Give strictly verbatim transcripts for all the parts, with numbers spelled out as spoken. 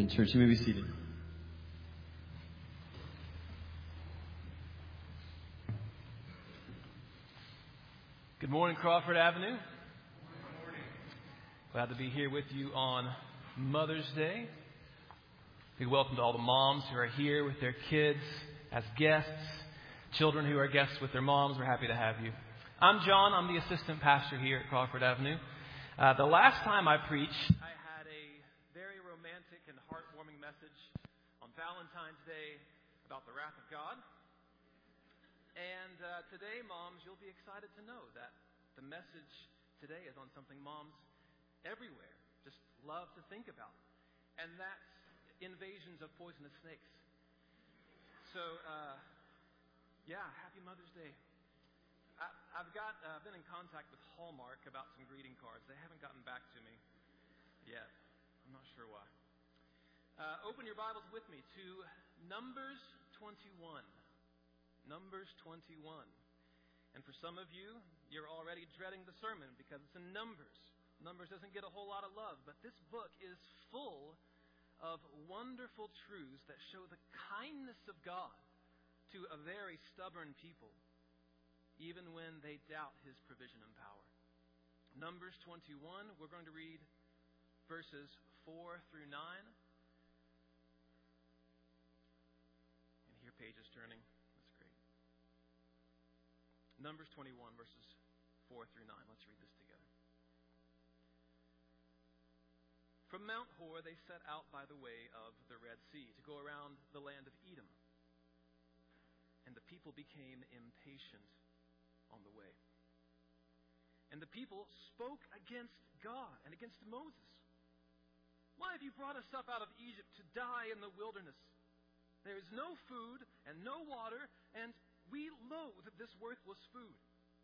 Amen. Church, you may be seated. Good morning, Crawford Avenue. Good morning. Glad to be here with you on Mother's Day. Big welcome to all the moms who are here with their kids as guests, children who are guests with their moms. We're happy to have you. I'm John. I'm the assistant pastor here at Crawford Avenue. Uh, the last time I preached, I had a very romantic and heartwarming message on Valentine's Day about the wrath of God. And uh, today, moms, you'll be excited to know that the message today is on something moms everywhere just love to think about. And that's invasions of poisonous snakes. So, uh, yeah, happy Mother's Day. I, I've got uh, been in contact with Hallmark about some greeting cards. They haven't gotten back to me yet. I'm not sure why. Uh, open your Bibles with me to Numbers twenty-one. Numbers twenty-one. And for some of you, you're already dreading the sermon because it's in Numbers. Numbers doesn't get a whole lot of love, but this book is full of wonderful truths that show the kindness of God to a very stubborn people, even when they doubt His provision and power. Numbers twenty-one, we're going to read verses four through nine. And here pages turning. Numbers twenty-one, verses four through nine. Let's read this together. From Mount Hor, they set out by the way of the Red Sea to go around the land of Edom. And the people became impatient on the way. And the people spoke against God and against Moses. Why have you brought us up out of Egypt to die in the wilderness? There is no food and no water, and we loathe this worthless food.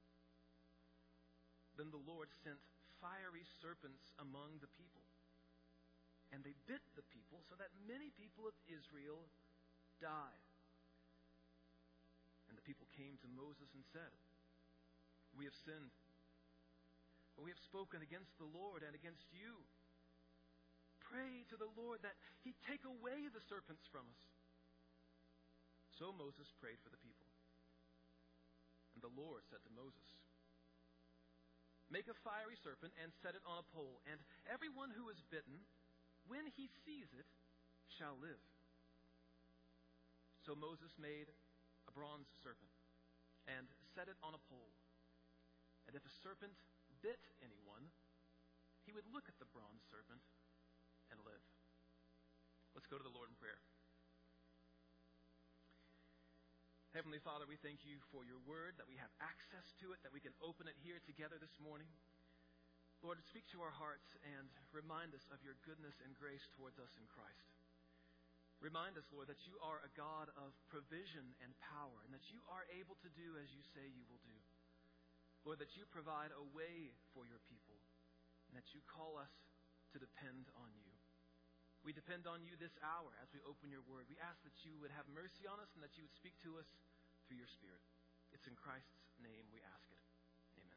Then the Lord sent fiery serpents among the people, and they bit the people so that many people of Israel died. And the people came to Moses and said, "We have sinned, but we have spoken against the Lord and against you. Pray to the Lord that He take away the serpents from us." So Moses prayed for the people. And the Lord said to Moses, "Make a fiery serpent and set it on a pole, and everyone who is bitten, when he sees it, shall live." So Moses made a bronze serpent and set it on a pole. And if a serpent bit anyone, he would look at the bronze serpent and live. Let's go to the Lord in prayer. Heavenly Father, we thank you for your word, that we have access to it, that we can open it here together this morning. Lord, speak to our hearts and remind us of your goodness and grace towards us in Christ. Remind us, Lord, that you are a God of provision and power, and that you are able to do as you say you will do. Lord, that you provide a way for your people, and that you call us to depend on you. We depend on you this hour as we open your word. We ask that you would have mercy on us and that you would speak to us through your Spirit. It's in Christ's name we ask it. Amen.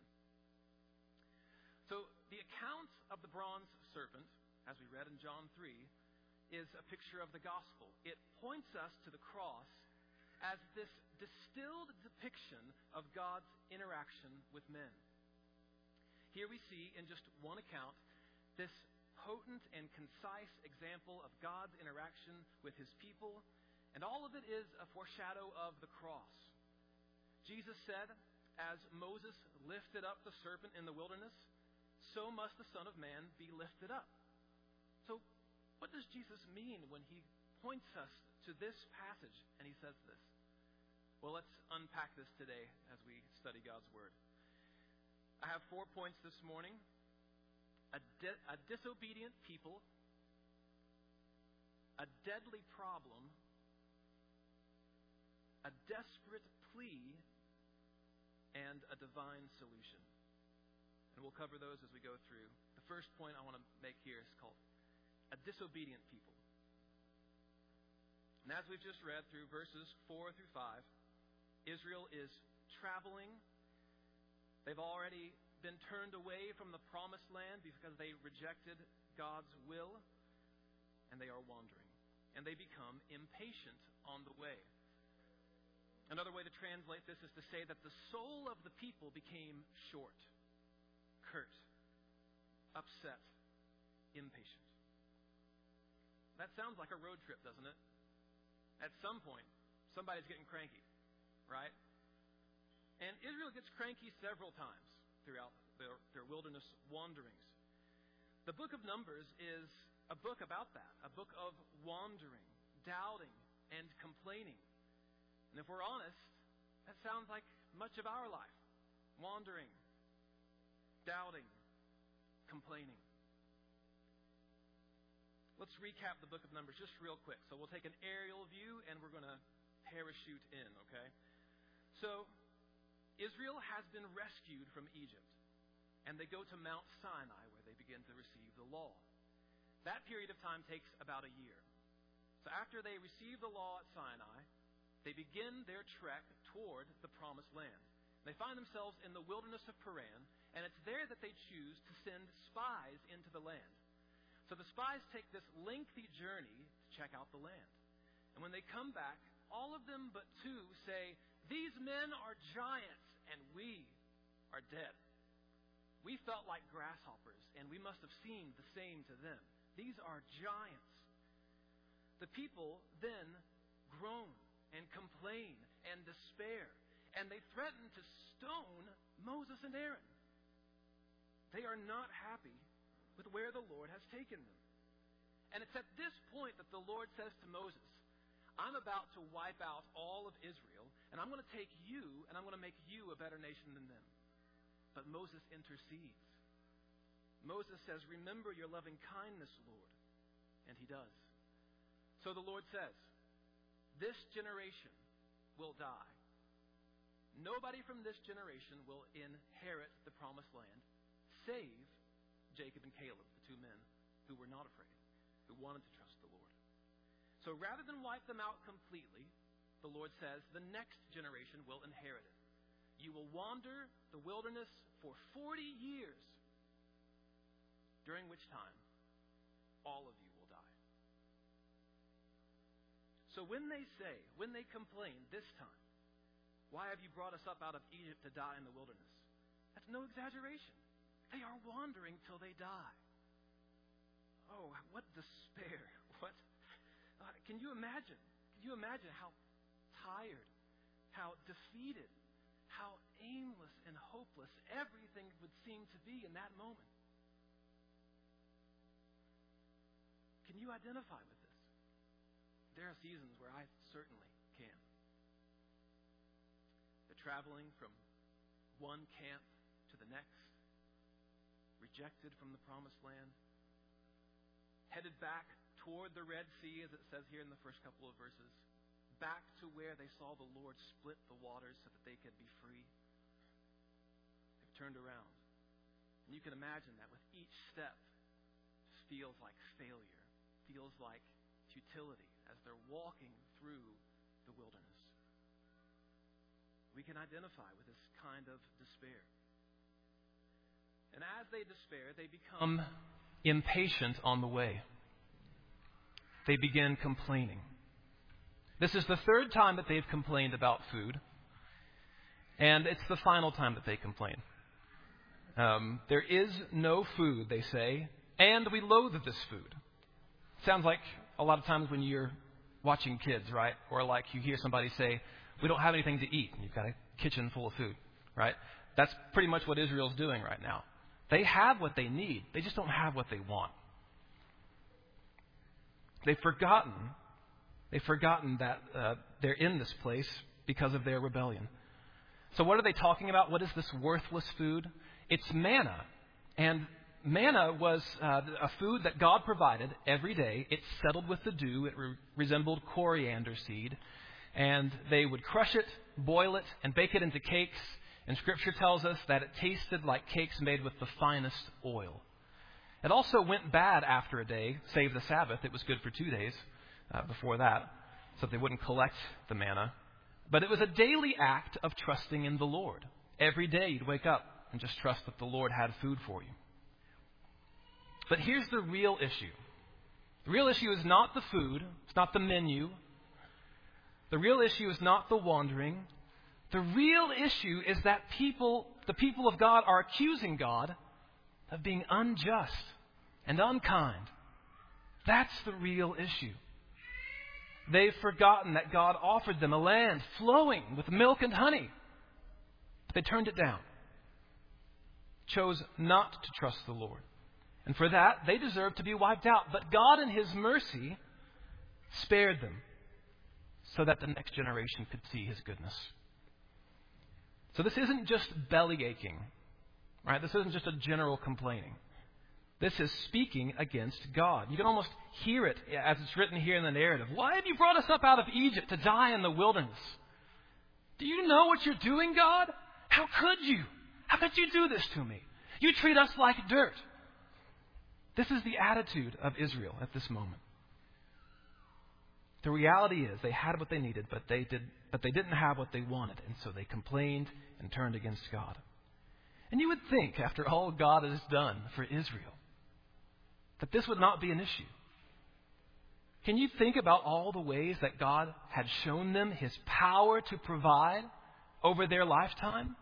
So the account of the bronze serpent, as we read in John three, is a picture of the gospel. It points us to the cross as this distilled depiction of God's interaction with men. Here we see in just one account this potent and concise example of God's interaction with his people, and all of it is a foreshadow of the cross. Jesus said, "As Moses lifted up the serpent in the wilderness, so must the Son of Man be lifted up." So, what does Jesus mean when he points us to this passage and he says this? Well, let's unpack this today as we study God's Word. I have four points this morning. A, di- a disobedient people, a deadly problem, a desperate plea, and a divine solution. And we'll cover those as we go through. The first point I want to make here is called a disobedient people. And as we've just read through verses four through five, Israel is traveling. They've already been turned away from the promised land because they rejected God's will. and they are wandering, and they become impatient on the way. Another way to translate this is to say that the soul of the people became short, curt, upset, impatient. That sounds like a road trip, doesn't it? At some point, somebody's getting cranky, right? And Israel gets cranky several times throughout their, their wilderness wanderings. The book of Numbers is a book about that, a book of wandering, doubting, and complaining. And if we're honest, that sounds like much of our life. Wandering, doubting, complaining. Let's recap the book of Numbers just real quick. So we'll take an aerial view and we're going to parachute in, okay? So Israel has been rescued from Egypt, and they go to Mount Sinai where they begin to receive the law. That period of time takes about a year. So after they receive the law at Sinai, they begin their trek toward the promised land. They find themselves in the wilderness of Paran, and it's there that they choose to send spies into the land. So the spies take this lengthy journey to check out the land. And when they come back, all of them but two say, "These men are giants, and we are dead. We felt like grasshoppers, and we must have seemed the same to them. These are giants." The people then groan and complain and despair, and they threaten to stone Moses and Aaron. They are not happy with where the Lord has taken them. And it's at this point that the Lord says to Moses, "I'm about to wipe out all of Israel, and I'm going to take you, and I'm going to make you a better nation than them." But Moses intercedes. Moses says, "Remember your loving kindness, Lord." And he does. So the Lord says, "This generation will die. Nobody from this generation will inherit the promised land, save Jacob and Caleb, the two men who were not afraid, who wanted to trust the Lord." So rather than wipe them out completely, the Lord says the next generation will inherit it. You will wander the wilderness for forty years, during which time all of you will die. So when they say, when they complain this time, "Why have you brought us up out of Egypt to die in the wilderness?" That's no exaggeration. They are wandering till they die. Oh, what despair. What? Uh, can you imagine? Can you imagine how tired, how defeated, how aimless and hopeless everything would seem to be in that moment? Can you identify with this? There are seasons where I certainly can. They're traveling from one camp to the next, rejected from the promised land, headed back toward the Red Sea, as it says here in the first couple of verses, back to where they saw the Lord split the waters so that they could be free. They've turned around. And you can imagine that with each step, it feels like failure, feels like futility as they're walking through the wilderness. We can identify with this kind of despair. And as they despair, they become impatient on the way. They begin complaining. This is the third time that they've complained about food. And it's the final time that they complain. Um, there is no food, they say, and we loathe this food. Sounds like a lot of times when you're watching kids, right? Or like you hear somebody say, "We don't have anything to eat," and you've got a kitchen full of food, right? That's pretty much what Israel's doing right now. They have what they need. They just don't have what they want. They've forgotten, they've forgotten that uh, they're in this place because of their rebellion. So what are they talking about? What is this worthless food? It's manna. And manna was uh, a food that God provided every day. It settled with the dew. It re- resembled coriander seed. And they would crush it, boil it, and bake it into cakes. And Scripture tells us that it tasted like cakes made with the finest oil. It also went bad after a day, save the Sabbath. It was good for two days uh, before that, so they wouldn't collect the manna. But it was a daily act of trusting in the Lord. Every day you'd wake up and just trust that the Lord had food for you. But here's the real issue. The real issue is not the food. It's not the menu. The real issue is not the wandering. The real issue is that people, the people of God are accusing God of being unjust and unkind. That's the real issue. They've forgotten that God offered them a land flowing with milk and honey. They turned it down. Chose not to trust the Lord. And for that, they deserve to be wiped out. But God in His mercy spared them so that the next generation could see His goodness. So this isn't just belly aching, right? This isn't just a general complaining. This is speaking against God. You can almost hear it as it's written here in the narrative. Why have you brought us up out of Egypt to die in the wilderness? Do you know what you're doing, God? How could you? How could you do this to me? You treat us like dirt. This is the attitude of Israel at this moment. The reality is they had what they needed, but they did, but they didn't have what they wanted, and so they complained and turned against God. And you would think, after all God has done for Israel, that this would not be an issue. Can you think about all the ways that God had shown them His power to provide over their lifetime?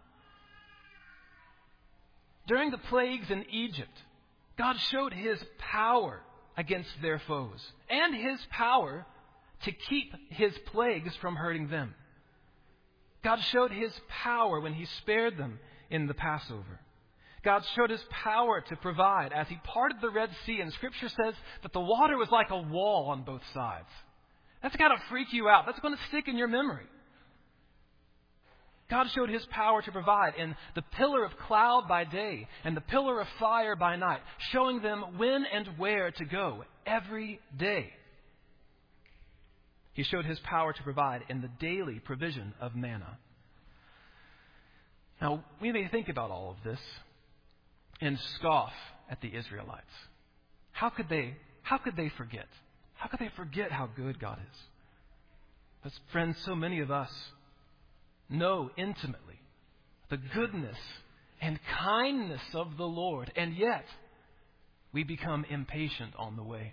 During the plagues in Egypt, God showed His power against their foes and His power to keep His plagues from hurting them. God showed His power when He spared them in the Passover. God showed His power to provide as He parted the Red Sea, and Scripture says that the water was like a wall on both sides. That's got to freak you out. That's going to stick in your memory. God showed His power to provide in the pillar of cloud by day and the pillar of fire by night, showing them when and where to go every day. He showed His power to provide in the daily provision of manna. Now, we may think about all of this and scoff at the Israelites. How could they, how could they forget? How could they forget how good God is? But friends, so many of us know intimately the goodness and kindness of the Lord, and yet we become impatient on the way.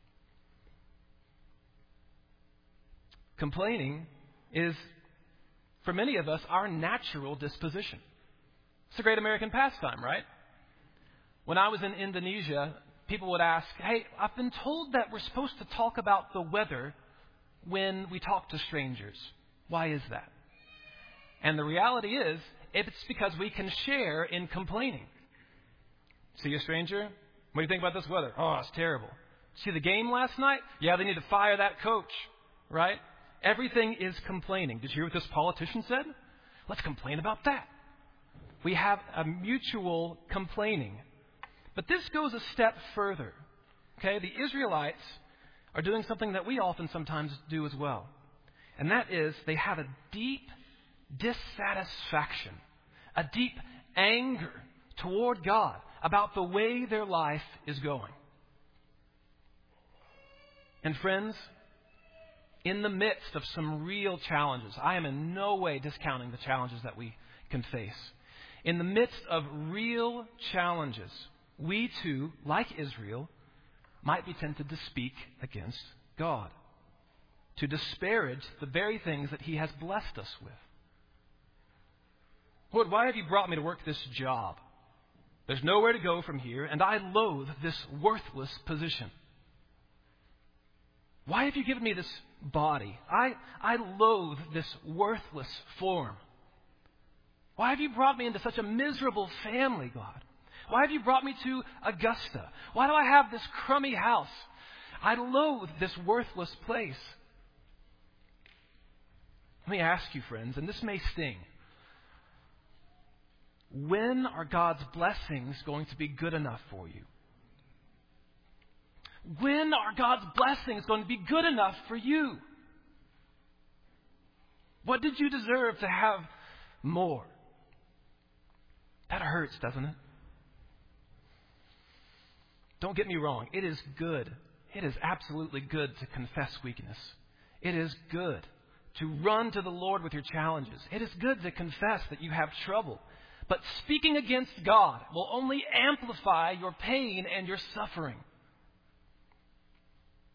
Complaining is, for many of us, our natural disposition. It's a great American pastime, right? When I was in Indonesia, people would ask, hey, I've been told that we're supposed to talk about the weather when we talk to strangers. Why is that? And the reality is, it's because we can share in complaining. See a stranger? What do you think about this weather? Oh, it's terrible. See the game last night? Yeah, they need to fire that coach, right? Everything is complaining. Did you hear what this politician said? Let's complain about that. We have a mutual complaining. But this goes a step further. Okay, the Israelites are doing something that we often sometimes do as well. And that is they have a deep dissatisfaction, a deep anger toward God about the way their life is going. And friends, in the midst of some real challenges, I am in no way discounting the challenges that we can face. In the midst of real challenges, we too, like Israel, might be tempted to speak against God, to disparage the very things that He has blessed us with. Lord, why have you brought me to work this job? There's nowhere to go from here, and I loathe this worthless position. Why have you given me this body? I, I loathe this worthless form. Why have you brought me into such a miserable family, God? Why have you brought me to Augusta? Why do I have this crummy house? I loathe this worthless place. Let me ask you, friends, and this may sting. When are God's blessings going to be good enough for you? When are God's blessings going to be good enough for you? What did you deserve to have more? That hurts, doesn't it? Don't get me wrong. It is good. It is absolutely good to confess weakness. It is good to run to the Lord with your challenges. It is good to confess that you have trouble. But speaking against God will only amplify your pain and your suffering.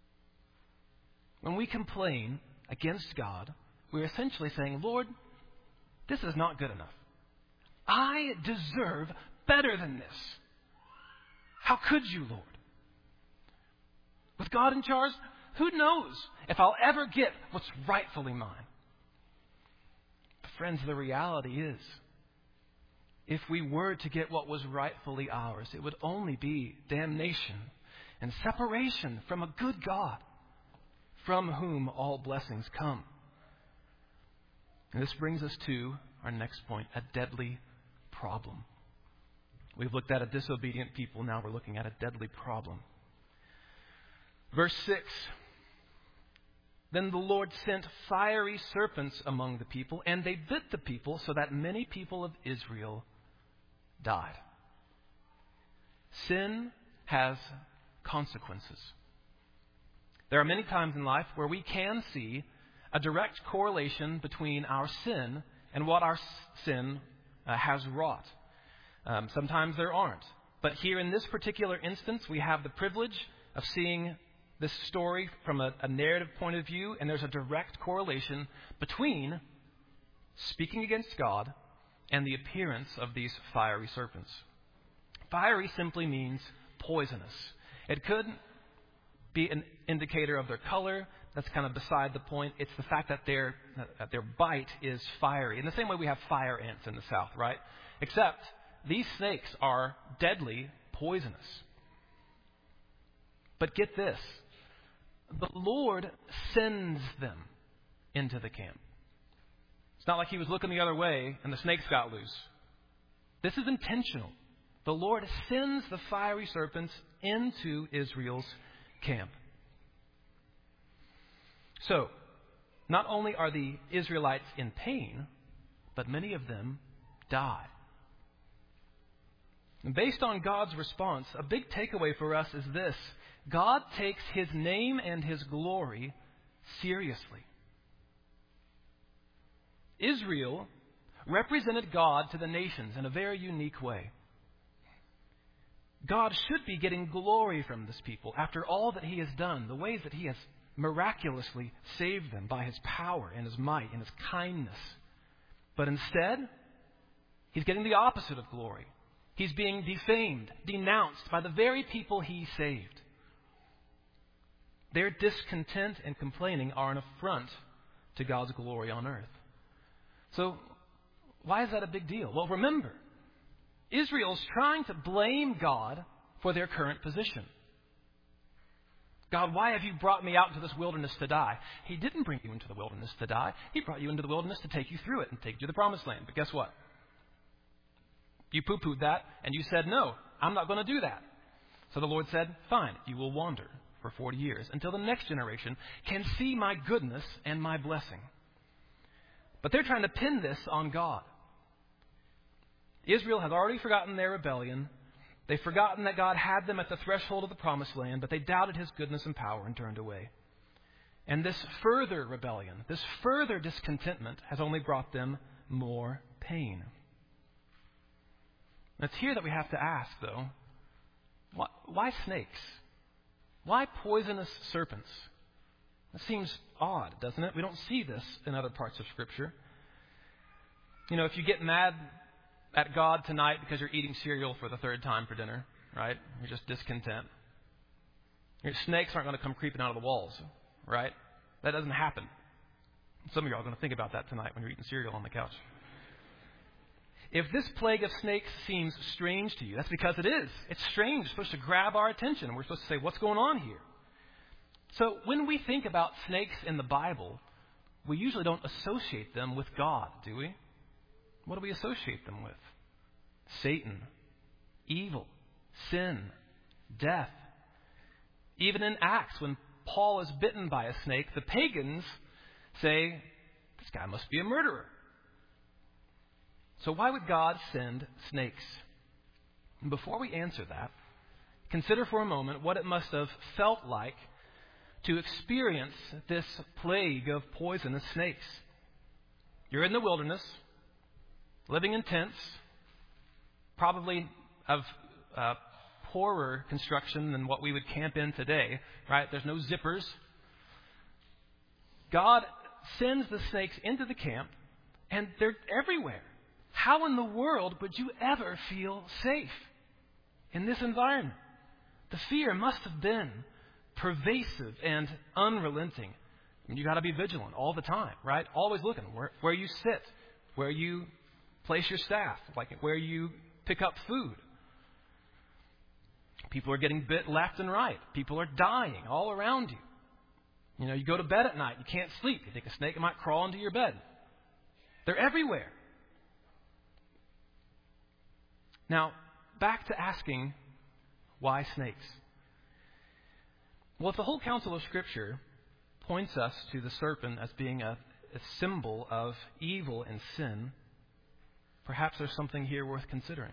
When we complain against God, we're essentially saying, Lord, this is not good enough. I deserve better than this. How could you, Lord? With God in charge, who knows if I'll ever get what's rightfully mine? But friends, the reality is, if we were to get what was rightfully ours, it would only be damnation and separation from a good God, from whom all blessings come. And this brings us to our next point, a deadly problem. We've looked at a disobedient people, now we're looking at a deadly problem. Verse six, then the Lord sent fiery serpents among the people, and they bit the people, so that many people of Israel died. Sin has consequences. There are many times in life where we can see a direct correlation between our sin and what our sin uh, has wrought. Um, sometimes there aren't. But here in this particular instance, we have the privilege of seeing this story from a, a narrative point of view, and there's a direct correlation between speaking against God and the appearance of these fiery serpents. Fiery simply means poisonous. It could be an indicator of their color. That's kind of beside the point. It's the fact that their that their bite is fiery. In the same way we have fire ants in the south, right? Except these snakes are deadly poisonous. But get this. The Lord sends them into the camp. It's not like he was looking the other way and the snakes got loose. This is intentional. The Lord sends the fiery serpents into Israel's camp. So, not only are the Israelites in pain, but many of them die. And based on God's response, a big takeaway for us is this. God takes his name and his glory seriously. Israel represented God to the nations in a very unique way. God should be getting glory from this people after all that he has done, the ways that he has miraculously saved them by his power and his might and his kindness. But instead, he's getting the opposite of glory. He's being defamed, denounced by the very people he saved. Their discontent and complaining are an affront to God's glory on earth. So, why is that a big deal? Well, remember, Israel's trying to blame God for their current position. God, why have you brought me out into this wilderness to die? He didn't bring you into the wilderness to die. He brought you into the wilderness to take you through it and take you to the promised land. But guess what? You poo-pooed that and you said, no, I'm not going to do that. So the Lord said, fine, you will wander for forty years until the next generation can see my goodness and my blessing. But they're trying to pin this on God. Israel has already forgotten their rebellion. They've forgotten that God had them at the threshold of the promised land, but they doubted his goodness and power and turned away. And this further rebellion, this further discontentment has only brought them more pain. It's here that we have to ask, though, why, why snakes? Why poisonous serpents? That seems odd, doesn't it? We don't see this in other parts of Scripture. You know, if you get mad at God tonight because you're eating cereal for the third time for dinner, right? You're just discontent. Your snakes aren't going to come creeping out of the walls, right? That doesn't happen. Some of you are going to think about that tonight when you're eating cereal on the couch. If this plague of snakes seems strange to you, that's because it is. It's strange. It's supposed to grab our attention. We're supposed to say, what's going on here? So when we think about snakes in the Bible, we usually don't associate them with God, do we? What do we associate them with? Satan, evil, sin, death. Even in Acts, when Paul is bitten by a snake, the pagans say, this guy must be a murderer. So why would God send snakes? And before we answer that, consider for a moment what it must have felt like to experience this plague of poisonous snakes. You're in the wilderness, living in tents, probably of uh, poorer construction than what we would camp in today, right? There's no zippers. God sends the snakes into the camp, and they're everywhere. How in the world would you ever feel safe in this environment? The fear must have been pervasive and unrelenting. I mean, you got to be vigilant all the time, right? Always looking where, where you sit, where you place your staff, like where you pick up food. People are getting bit left and right. People are dying all around you. You know, you go to bed at night, you can't sleep. You think a snake might crawl into your bed. They're everywhere. Now, back to asking, why snakes? Well, if the whole counsel of Scripture points us to the serpent as being a, a symbol of evil and sin, perhaps there's something here worth considering.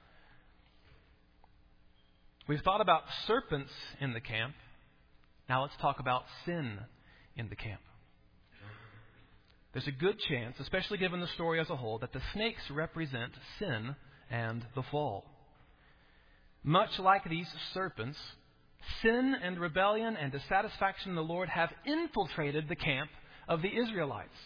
We've thought about serpents in the camp. Now let's talk about sin in the camp. There's a good chance, especially given the story as a whole, that the snakes represent sin and the fall. Much like these serpents, sin and rebellion and dissatisfaction in the Lord have infiltrated the camp of the Israelites.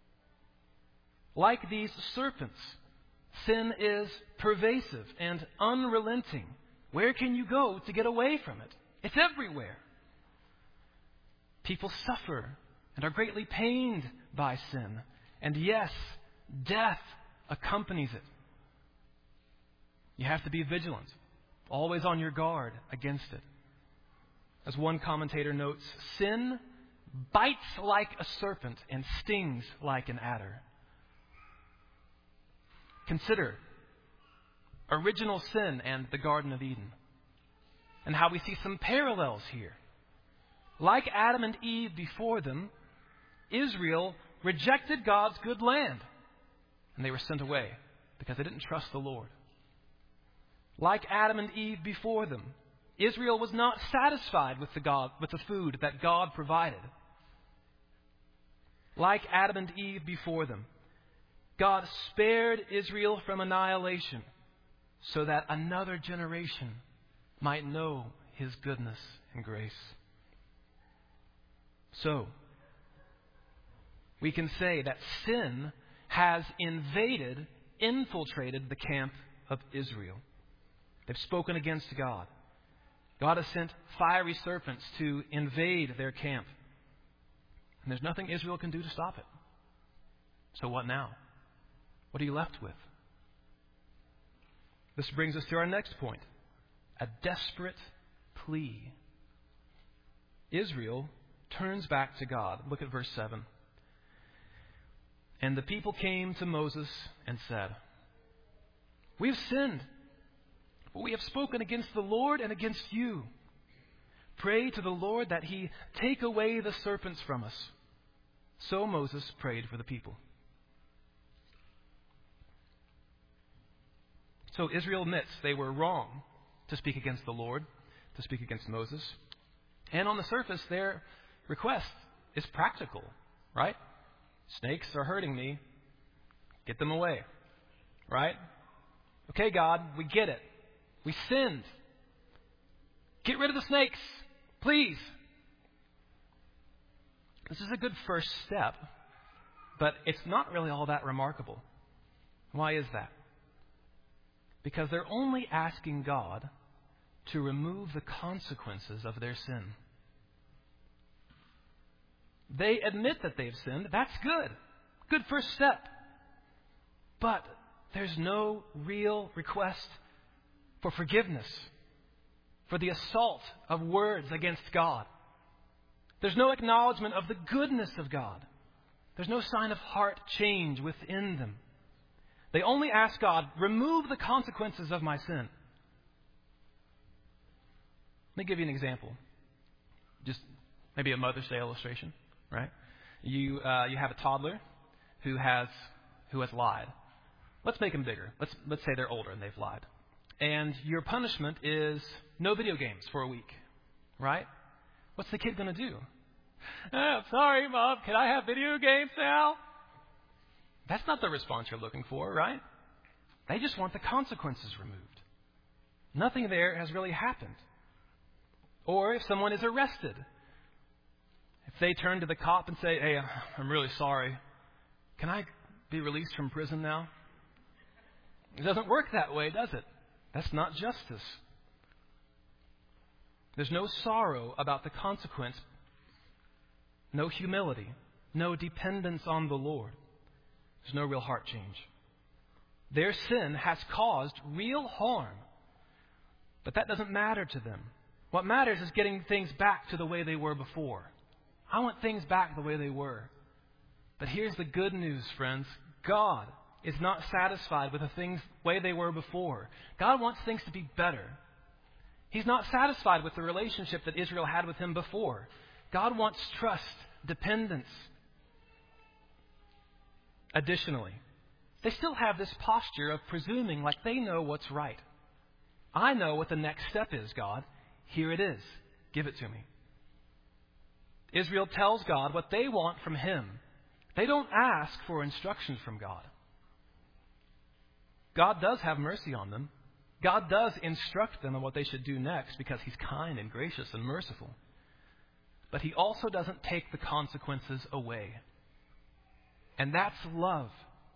Like these serpents, sin is pervasive and unrelenting. Where can you go to get away from it? It's everywhere. People suffer and are greatly pained by sin. And yes, death accompanies it. You have to be vigilant, always on your guard against it. As one commentator notes, sin bites like a serpent and stings like an adder. Consider original sin and the Garden of Eden, and how we see some parallels here. Like Adam and Eve before them, Israel rejected God's good land, and they were sent away because they didn't trust the Lord. Like Adam and Eve before them, Israel was not satisfied with the God, with the food that God provided. Like Adam and Eve before them, God spared Israel from annihilation so that another generation might know His goodness and grace. So, we can say that sin has invaded, infiltrated the camp of Israel. They've spoken against God. God has sent fiery serpents to invade their camp. And there's nothing Israel can do to stop it. So what now? What are you left with? This brings us to our next point. A desperate plea. Israel turns back to God. Look at verse seven. And the people came to Moses and said, "We have sinned, for we have spoken against the Lord and against you. Pray to the Lord that He take away the serpents from us." So Moses prayed for the people. So Israel admits they were wrong to speak against the Lord, to speak against Moses. And on the surface, their request is practical, right? Snakes are hurting me. Get them away, right? Okay, God, we get it. We sinned. Get rid of the snakes, please. This is a good first step, but it's not really all that remarkable. Why is that? Because they're only asking God to remove the consequences of their sin. They admit that they've sinned. That's good. Good first step. But there's no real request for forgiveness, for the assault of words against God. There's no acknowledgement of the goodness of God. There's no sign of heart change within them. They only ask God, remove the consequences of my sin. Let me give you an example. Just maybe a Mother's Day illustration, right? You uh, you have a toddler who has who has lied. Let's make them bigger. Let's let's say they're older and they've lied. And your punishment is no video games for a week, right? What's the kid going to do? Oh, sorry, Mom, can I have video games now? That's not the response you're looking for, right? They just want the consequences removed. Nothing there has really happened. Or if someone is arrested, if If they turn to the cop and say, hey, I'm really sorry. Can I be released from prison now? It doesn't work that way, does it? That's not justice. There's no sorrow about the consequence, no humility, no dependence on the Lord. There's no real heart change. Their sin has caused real harm, but that doesn't matter to them. What matters is getting things back to the way they were before. I want things back the way they were. But here's the good news, friends. God is not satisfied with the things the way they were before. God wants things to be better. He's not satisfied with the relationship that Israel had with Him before. God wants trust, dependence. Additionally, they still have this posture of presuming like they know what's right. I know what the next step is, God. Here it is. Give it to me. Israel tells God what they want from Him. They don't ask for instructions from God. God does have mercy on them. God does instruct them on what they should do next because He's kind and gracious and merciful. But He also doesn't take the consequences away. And that's love.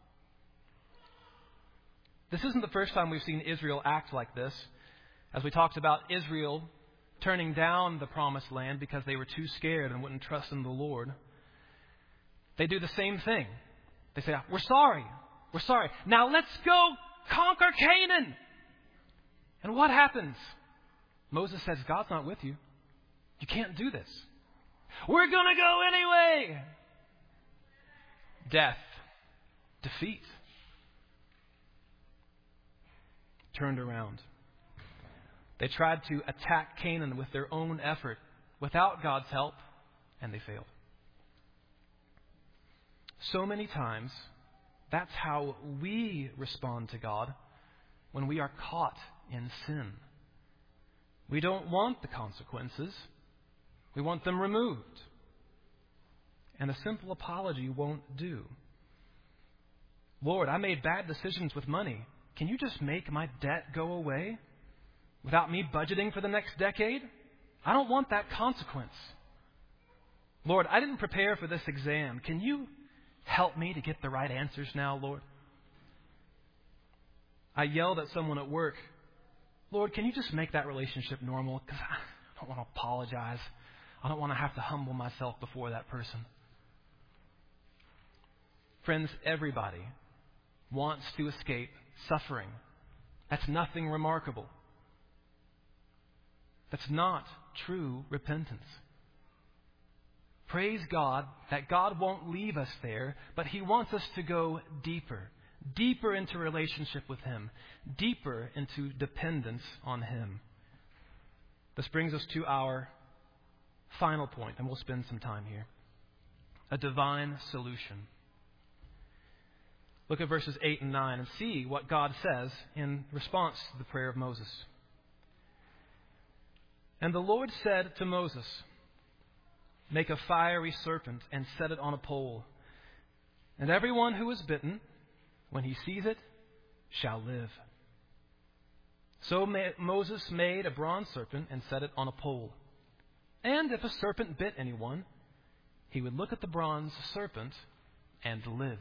This isn't the first time we've seen Israel act like this. As we talked about Israel turning down the promised land because they were too scared and wouldn't trust in the Lord. They do the same thing. They say, we're sorry. We're sorry. Now let's go conquer Canaan. And what happens? Moses says, God's not with you. You can't do this. We're going to go anyway. Death. Defeat. Turned around. They tried to attack Canaan with their own effort without God's help, and they failed. So many times, that's how we respond to God when we are caught in sin. We don't want the consequences. We want them removed. And a simple apology won't do. Lord, I made bad decisions with money. Can you just make my debt go away without me budgeting for the next decade? I don't want that consequence. Lord, I didn't prepare for this exam. Can you help me to get the right answers now, Lord? I yelled at someone at work. Lord, can you just make that relationship normal? Because I don't want to apologize. I don't want to have to humble myself before that person. Friends, everybody wants to escape suffering. That's nothing remarkable. That's not true repentance. Praise God that God won't leave us there, but He wants us to go deeper, deeper into relationship with Him, deeper into dependence on Him. This brings us to our final point, and we'll spend some time here. A divine solution. Look at verses eight and nine and see what God says in response to the prayer of Moses. And the Lord said to Moses, make a fiery serpent and set it on a pole. And everyone who is bitten, when he sees it, shall live. So Moses made a bronze serpent and set it on a pole. And if a serpent bit anyone, he would look at the bronze serpent and live.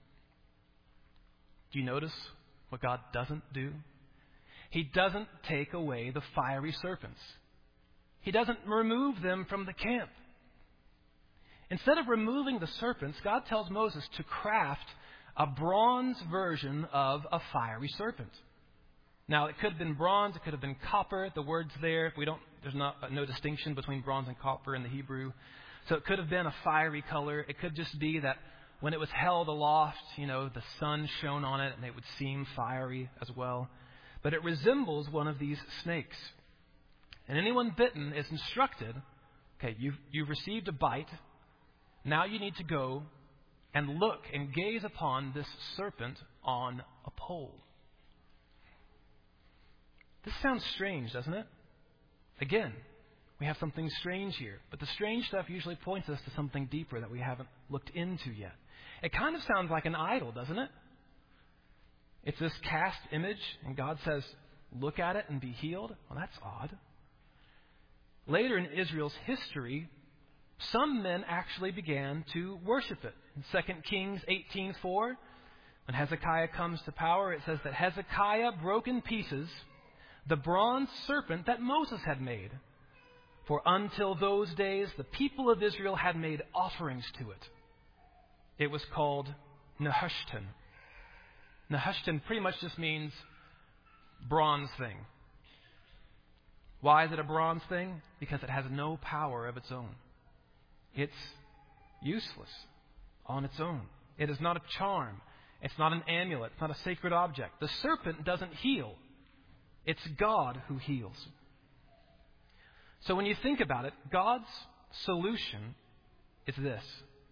Do you notice what God doesn't do? He doesn't take away the fiery serpents. He doesn't remove them from the camp. Instead of removing the serpents, God tells Moses to craft a bronze version of a fiery serpent. Now, it could have been bronze, it could have been copper. The word's there. If we don't, there's not no distinction between bronze and copper in the Hebrew. So it could have been a fiery color. It could just be that when it was held aloft, you know, the sun shone on it and it would seem fiery as well. But it resembles one of these snakes. And anyone bitten is instructed, okay, you've, you've received a bite. Now you need to go and look and gaze upon this serpent on a pole. This sounds strange, doesn't it? Again, we have something strange here. But the strange stuff usually points us to something deeper that we haven't looked into yet. It kind of sounds like an idol, doesn't it? It's this cast image, and God says, look at it and be healed. Well, that's odd. Later in Israel's history, some men actually began to worship it. In Second Kings eighteen four, when Hezekiah comes to power, it says that Hezekiah broke in pieces the bronze serpent that Moses had made. For until those days, the people of Israel had made offerings to it. It was called Nehushtan. Nehushtan pretty much just means bronze thing. Why is it a bronze thing? Because it has no power of its own. It's useless on its own. It is not a charm. It's not an amulet. It's not a sacred object. The serpent doesn't heal. It's God who heals. So when you think about it, God's solution is this.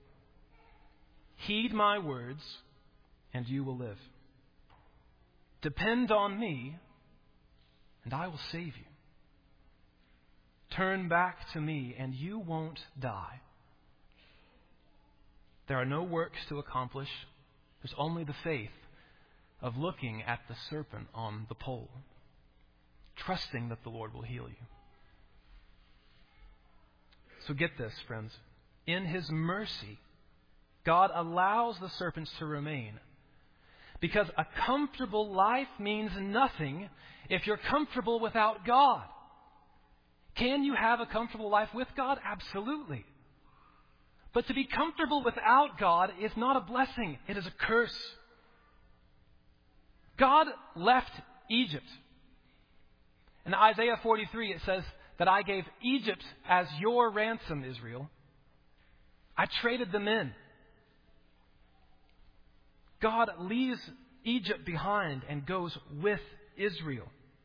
Heed my words, and you will live. Depend on me, and I will save you. Turn back to me, and you won't die. There are no works to accomplish. There's only the faith of looking at the serpent on the pole, trusting that the Lord will heal you. So get this, friends. In His mercy, God allows the serpents to remain. Because a comfortable life means nothing if you're comfortable without God. Can you have a comfortable life with God? Absolutely. But to be comfortable without God is not a blessing. It is a curse. God left Egypt. In Isaiah forty-three, it says that I gave Egypt as your ransom, Israel. I traded them in. God leaves Egypt behind and goes with Israel.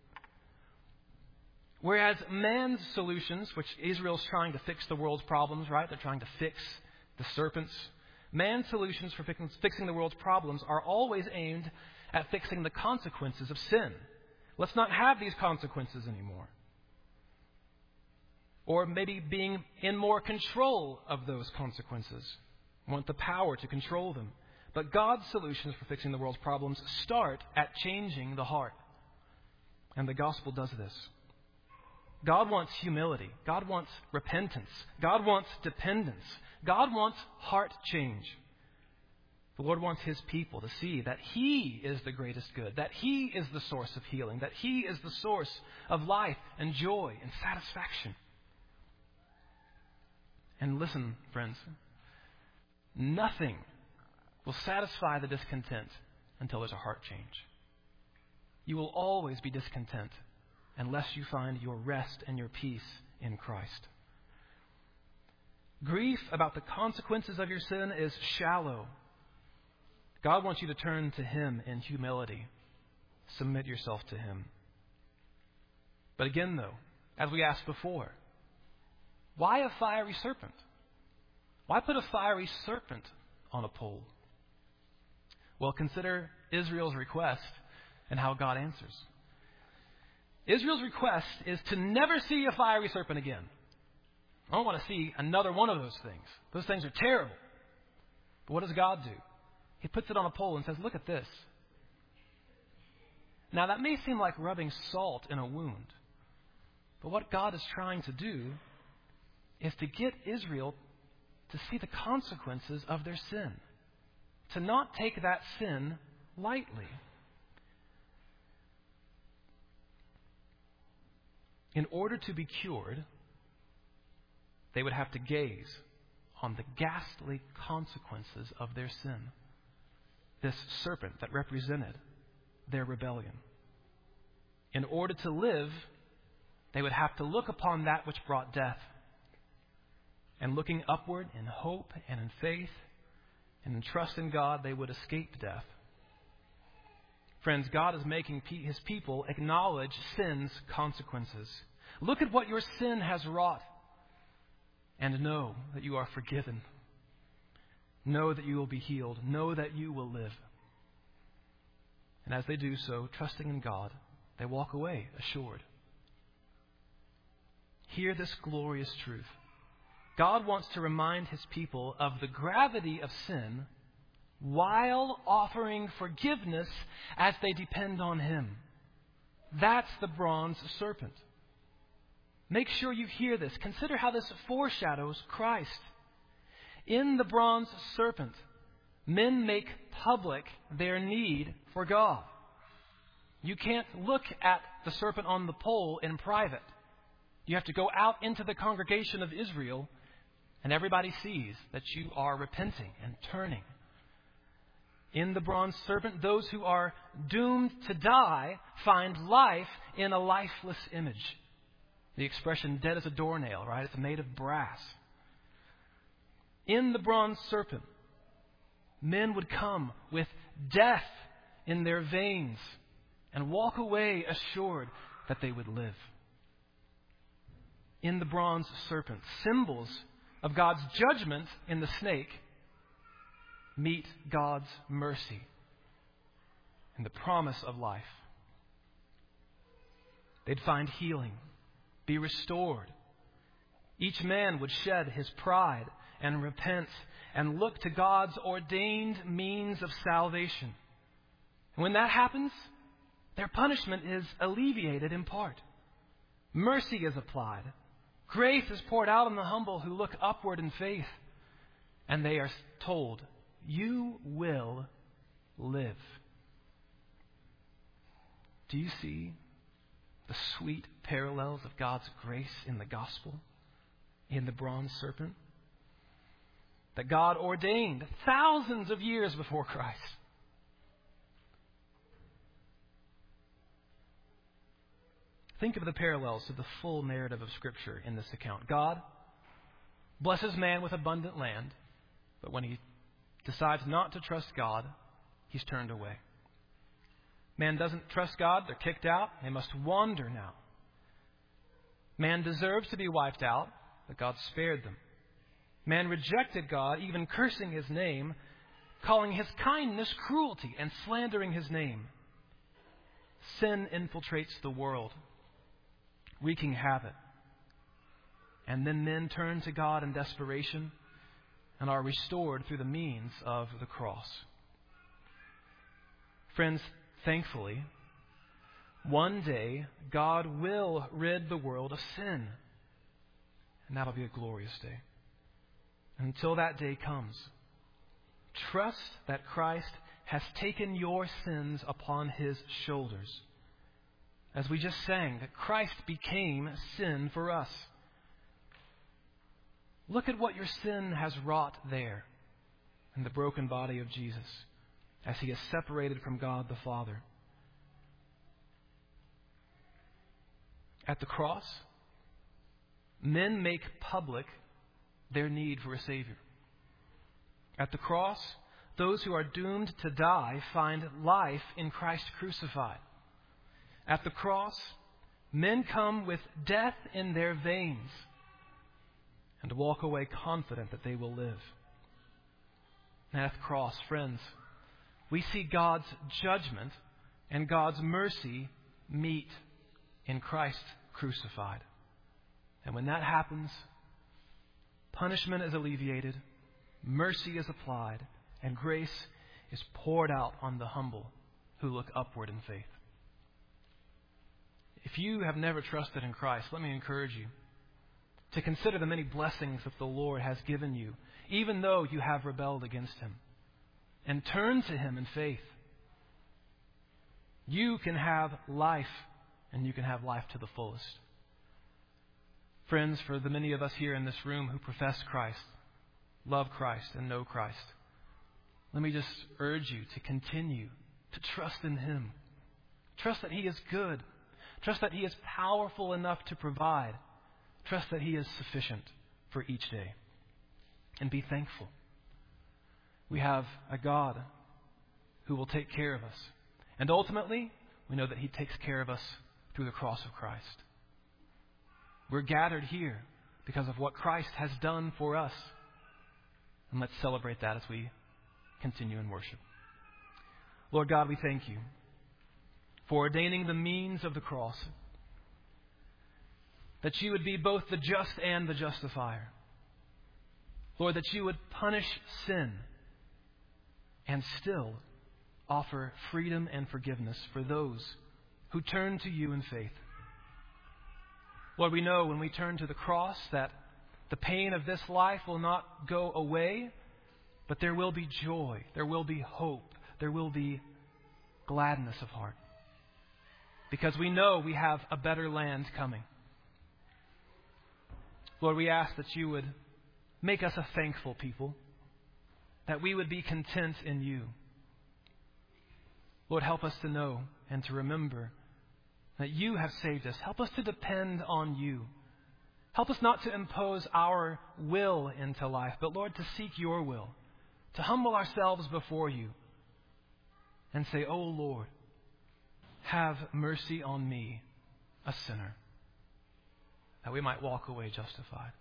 Whereas man's solutions, which Israel's trying to fix the world's problems, right? They're trying to fix the serpents. Man's solutions for fixing the world's problems are always aimed at fixing the consequences of sin. Let's not have these consequences anymore. Or maybe being in more control of those consequences. Want the power to control them. But God's solutions for fixing the world's problems start at changing the heart. And the gospel does this. God wants humility. God wants repentance. God wants dependence. God wants heart change. The Lord wants His people to see that He is the greatest good, that He is the source of healing, that He is the source of life and joy and satisfaction. And listen, friends, nothing will satisfy the discontent until there's a heart change. You will always be discontent unless you find your rest and your peace in Christ. Grief about the consequences of your sin is shallow. God wants you to turn to Him in humility. Submit yourself to Him. But again, though, as we asked before, why a fiery serpent? Why put a fiery serpent on a pole? Well, consider Israel's request and how God answers. Israel's request is to never see a fiery serpent again. I don't want to see another one of those things. Those things are terrible. But what does God do? He puts it on a pole and says, look at this. Now, that may seem like rubbing salt in a wound. But what God is trying to do is to get Israel to see the consequences of their sin. To not take that sin lightly. In order to be cured, they would have to gaze on the ghastly consequences of their sin. This serpent that represented their rebellion. In order to live, they would have to look upon that which brought death. And looking upward in hope and in faith and in trust in God, they would escape death. Friends, God is making His people acknowledge sin's consequences. Look at what your sin has wrought and know that you are forgiven. Know that you will be healed. Know that you will live. And as they do so, trusting in God, they walk away assured. Hear this glorious truth. God wants to remind His people of the gravity of sin while offering forgiveness as they depend on Him. That's the bronze serpent. make sure you hear this. Consider how this foreshadows Christ. In the bronze serpent, men make public their need for God. You can't look at the serpent on the pole in private. You have to go out into the congregation of Israel, and everybody sees that you are repenting and turning. In the bronze serpent, those who are doomed to die find life in a lifeless image. The expression dead as a doornail, right? It's made of brass. In the bronze serpent, men would come with death in their veins and walk away assured that they would live. In the bronze serpent, symbols of God's judgment in the snake meet God's mercy and the promise of life. They'd find healing, be restored. Each man would shed his pride and repent and look to God's ordained means of salvation. And when that happens, their punishment is alleviated in part. Mercy is applied. Grace is poured out on the humble who look upward in faith. And they are told, you will live. Do you see the sweet parallels of God's grace in the gospel, in the bronze serpent? That God ordained thousands of years before Christ. Think of the parallels to the full narrative of Scripture in this account. God blesses man with abundant land, but when he decides not to trust God, he's turned away. Man doesn't trust God, they're kicked out, they must wander now. Man deserves to be wiped out, but God spared them. Man rejected God, even cursing His name, calling His kindness cruelty and slandering His name. Sin infiltrates the world, wreaking havoc. And then men turn to God in desperation and are restored through the means of the cross. Friends, thankfully, one day God will rid the world of sin. And that'll be a glorious day. Until that day comes, trust that Christ has taken your sins upon His shoulders. As we just sang, that Christ became sin for us. Look at what your sin has wrought there in the broken body of Jesus as He is separated from God the Father. At the cross, men make public their need for a Savior. At the cross, those who are doomed to die find life in Christ crucified. At the cross, men come with death in their veins and walk away confident that they will live. And at the cross, friends, we see God's judgment and God's mercy meet in Christ crucified. And when that happens, punishment is alleviated, mercy is applied, and grace is poured out on the humble who look upward in faith. If you have never trusted in Christ, let me encourage you to consider the many blessings that the Lord has given you, even though you have rebelled against Him, and turn to Him in faith. You can have life, and you can have life to the fullest. Friends, for the many of us here in this room who profess Christ, love Christ, and know Christ, let me just urge you to continue to trust in Him. Trust that He is good. Trust that He is powerful enough to provide. Trust that He is sufficient for each day. And be thankful. We have a God who will take care of us. And ultimately, we know that He takes care of us through the cross of Christ. We're gathered here because of what Christ has done for us. And let's celebrate that as we continue in worship. Lord God, we thank You for ordaining the means of the cross, that You would be both the just and the justifier. Lord, that You would punish sin and still offer freedom and forgiveness for those who turn to You in faith. Lord, we know when we turn to the cross that the pain of this life will not go away, but there will be joy, there will be hope, there will be gladness of heart. Because we know we have a better land coming. Lord, we ask that you would make us a thankful people, that we would be content in you. Lord, help us to know and to remember that you have saved us. Help us to depend on you. Help us not to impose our will into life, but Lord, to seek your will, to humble ourselves before you and say, "Oh Lord, have mercy on me, a sinner," that we might walk away justified.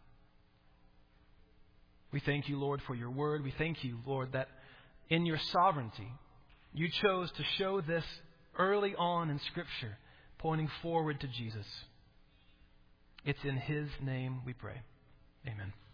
We thank you, Lord, for your word. We thank you, Lord, that in your sovereignty, you chose to show this early on in Scripture, pointing forward to Jesus. It's in his name we pray. Amen.